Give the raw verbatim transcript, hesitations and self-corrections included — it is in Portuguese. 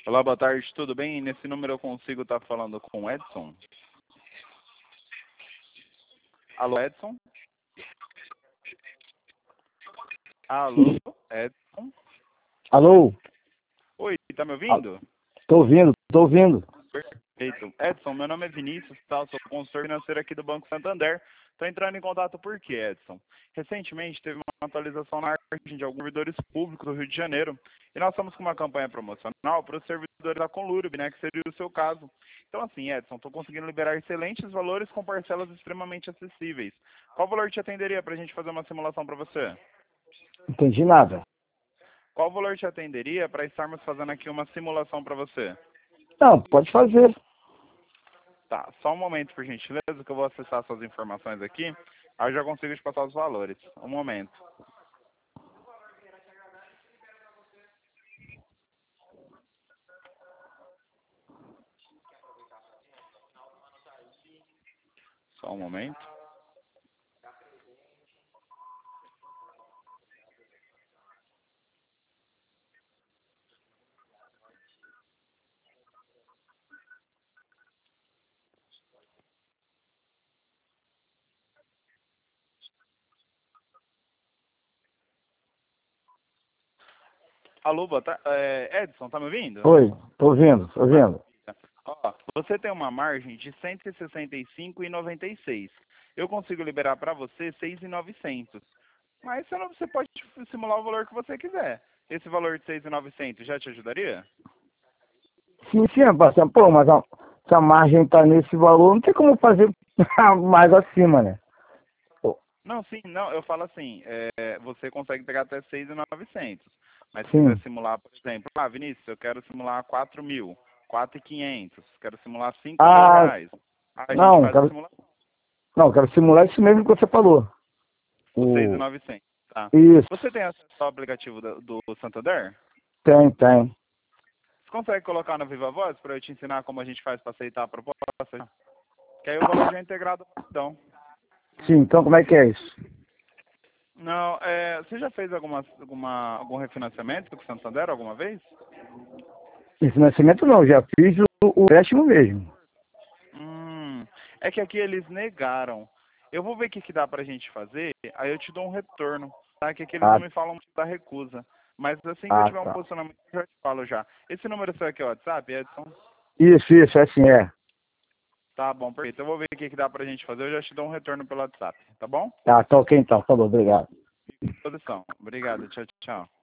Olá, boa tarde, tudo bem? Nesse número eu consigo estar falando com o Edson? Alô, Edson? Alô, Edson? Alô? Oi, tá me ouvindo? Tô ouvindo, tô ouvindo. Perfeito. Edson, meu nome é Vinícius, tá? Eu sou consultor financeiro aqui do Banco Santander. Estou entrando em contato por quê, Edson? Recentemente teve uma atualização na margem de alguns servidores públicos do Rio de Janeiro e nós estamos com uma campanha promocional para os servidores da Conlurb, né, que seria o seu caso. Então assim, Edson, estou conseguindo liberar excelentes valores com parcelas extremamente acessíveis. Qual valor te atenderia para a gente fazer uma simulação para você? Não entendi nada. Qual valor te atenderia para estarmos fazendo aqui uma simulação para você? Não, pode fazer. Tá, só um momento, por gentileza, que eu vou acessar suas informações aqui. Aí eu já consigo te passar os valores. Um momento. Só um momento. Alô, boa tarde. É, Edson, tá me ouvindo? Oi, tô ouvindo, tô ouvindo. Ó, você tem uma margem de cento e sessenta e cinco reais e noventa e seis centavos. Eu consigo liberar para você seis mil e novecentos. Mas você, não, você pode simular o valor que você quiser. Esse valor de seis mil e novecentos já te ajudaria? Sim, sim, parceiro. Pô, mas a, se a margem tá nesse valor, não tem como fazer mais acima, né? Pô, Não, sim, não, eu falo assim, é, você consegue pegar até seis mil e novecentos, mas se quiser sim. simular, por exemplo, ah, Vinícius, eu quero simular quatro mil, quatro mil e quinhentos, quero simular cinco mil Ah, reais, a gente não, faz a quero, simulação, não, quero simular isso mesmo que você falou. o seis mil e O, novecentos, tá? isso, Você tem acesso ao aplicativo do, do Santander? tem, tem. Você consegue colocar no Viva Voz para eu te ensinar como a gente faz para aceitar a proposta? Que aí o valor já é integrado, então. Sim, então como é que é isso? Não, é, você já fez alguma, alguma, algum refinanciamento com o Santander alguma vez? Em financiamento não, já fiz o, o empréstimo mesmo. Hum, é que aqui eles negaram. Eu vou ver o que, que dá pra gente fazer, aí eu te dou um retorno, tá? Que aqui eles não Ah, me falam muito da recusa. Mas assim que eu ah, tiver um tá. posicionamento, eu já te falo já. Esse número seu aqui é o WhatsApp, Edson? Isso, isso, é assim, é. Tá bom, perfeito. Eu vou ver o que, que dá pra gente fazer, eu já te dou um retorno pelo WhatsApp, tá bom? Tá, tá ok então, falou, obrigado. Posição. Obrigado, tchau, tchau.